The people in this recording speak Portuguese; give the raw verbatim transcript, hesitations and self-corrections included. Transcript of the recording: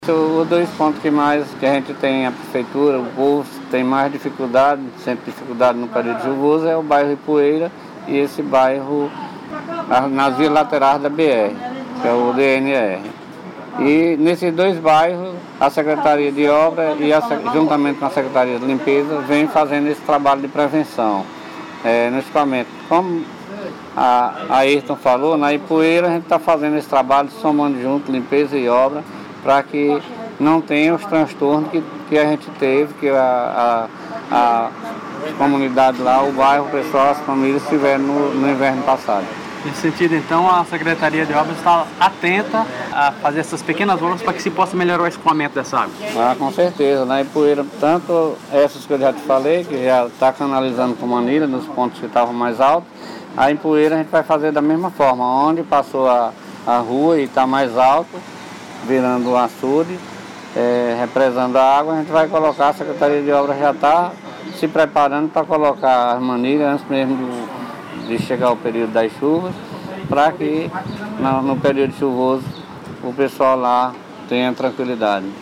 Os dois pontos que mais que a gente tem, a prefeitura, o povo tem mais dificuldade, sempre dificuldade no período chuvoso, é o bairro Ipueira e esse bairro nas vias laterais da B R, que é o D N R. E nesses dois bairros, a Secretaria de Obras e a, juntamente com a Secretaria de Limpeza, vem fazendo esse trabalho de prevenção. É, no escoamento, como a, a Ayrton falou, na Ipueira a gente está fazendo esse trabalho, somando junto limpeza e obra, para que não tenha os transtornos que, que a gente teve, que a, a, a comunidade lá, o bairro, o pessoal, as famílias tiveram no, no inverno passado. Nesse sentido, então, a Secretaria de Obras está atenta a fazer essas pequenas obras para que se possa melhorar o escoamento dessa água? Ah, com certeza. Na Ipueira, tanto essas que eu já te falei, que já está canalizando com manilha nos pontos que estavam mais altos, a Ipueira a gente vai fazer da mesma forma, onde passou a, a rua e está mais alto, virando um açude, é, represando a água, a gente vai colocar, a Secretaria de Obras já está se preparando para colocar as manilhas antes mesmo do, de chegar o período das chuvas, para que no, no período chuvoso o pessoal lá tenha tranquilidade.